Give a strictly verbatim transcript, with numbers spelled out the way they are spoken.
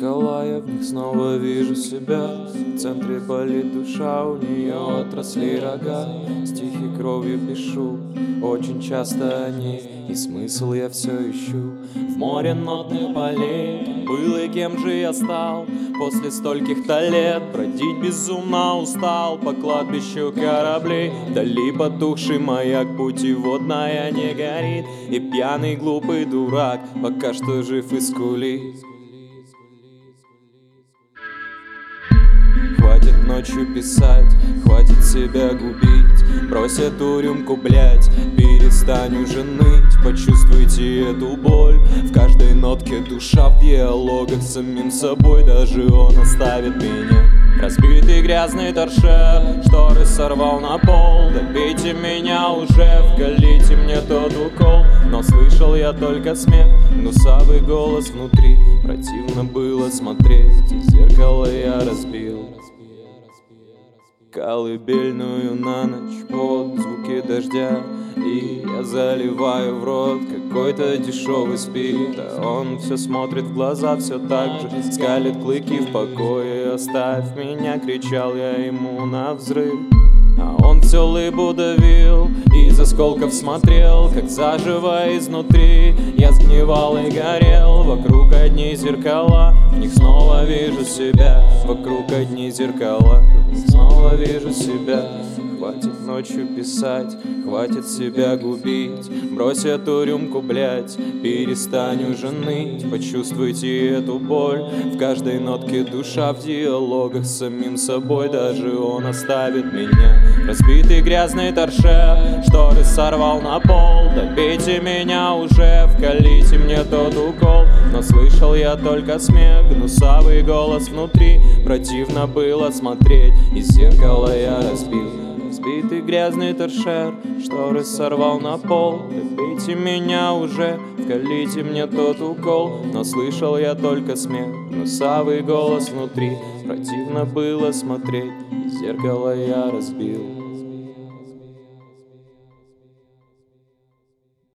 зеркала, я в них снова вижу себя. В центре болит душа, у нее отросли рога. Стихи кровью пишу, очень часто они, и смысл я все ищу. В море нотных полей был, и кем же я стал? После стольких-то лет бродить безумно устал по кладбищу кораблей. Вдали потухший маяк, путеводная не горит, и пьяный глупый дурак пока что жив и скулит. Хватит ночью писать, хватит себя губить. Брось эту рюмку, блять, перестань уже ныть. Почувствуйте эту боль в каждой нотке, душа в диалогах с самим собой. Даже он оставит меня. Разбитый грязный торшер, шторы сорвал на пол. Добейте меня уже, вкалите мне тот укол. Но слышал я только смех, гнусавый голос внутри. Противно было смотреть, и зеркало я разбил. Колыбельную на ночь под звуки дождя, и я заливаю в рот какой-то дешевый спирт. А он все смотрит в глаза, все так же скалит клыки. В покое оставь меня, кричал я ему навзрыд. А он все лыбу давил, из осколков смотрел, как заживо изнутри. Я сгнивал и горел, вокруг одни зеркала, в них снова вижу себя. Вокруг одни зеркала, в них снова вижу себя. Хватит ночью писать, хватит себя губить. Брось эту рюмку, блять, перестань уже ныть. Почувствуйте эту боль в каждой нотке, душа в диалогах с самим собой. Даже он оставит меня. Разбитый грязный торшер, шторы сорвал на пол. Добейте меня уже, вкалите мне тот укол. Но слышал я только смех, гнусавый голос внутри. Противно было смотреть, из зеркала я разбил. Разбитый грязный торшер, шторы сорвал на пол. Добейте меня уже, вкалите мне тот укол. Но слышал я только смех, гнусавый голос внутри. Противно было смотреть, из зеркала я разбил.